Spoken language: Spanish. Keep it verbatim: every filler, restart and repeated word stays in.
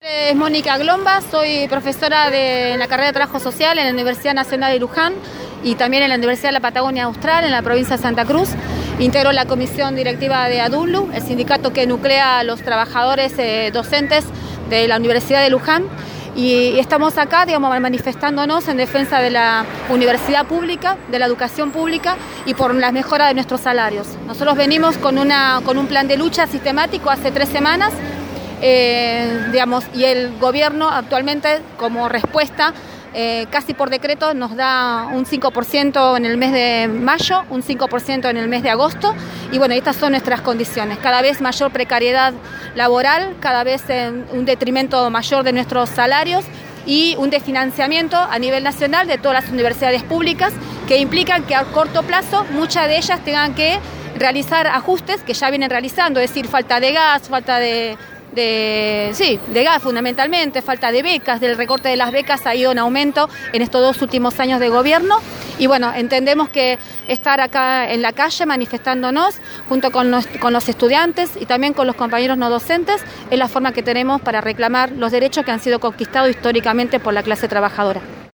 Es Mónica Glomba, soy profesora de en la carrera de Trabajo Social en la Universidad Nacional de Luján y también en la Universidad de la Patagonia Austral, en la provincia de Santa Cruz. Integro la comisión directiva de ADUNLU, el sindicato que nuclea a los trabajadores eh, docentes de la Universidad de Luján. Y estamos acá, digamos, manifestándonos en defensa de la universidad pública, de la educación pública y por la mejora de nuestros salarios. Nosotros venimos con, una, con un plan de lucha sistemático hace tres semanas, eh, digamos, y el gobierno actualmente, como respuesta, eh, casi por decreto, nos da un cinco por ciento en el mes de mayo, un cinco por ciento en el mes de agosto. Y bueno, estas son nuestras condiciones. Cada vez mayor precariedad laboral, cada vez un detrimento mayor de nuestros salarios y un desfinanciamiento a nivel nacional de todas las universidades públicas que implican que a corto plazo muchas de ellas tengan que realizar ajustes que ya vienen realizando, es decir, falta de gas, falta de... De, sí, de gas fundamentalmente, falta de becas, del recorte de las becas ha ido en aumento en estos dos últimos años de gobierno y bueno, entendemos que estar acá en la calle manifestándonos junto con los, con los estudiantes y también con los compañeros no docentes es la forma que tenemos para reclamar los derechos que han sido conquistados históricamente por la clase trabajadora.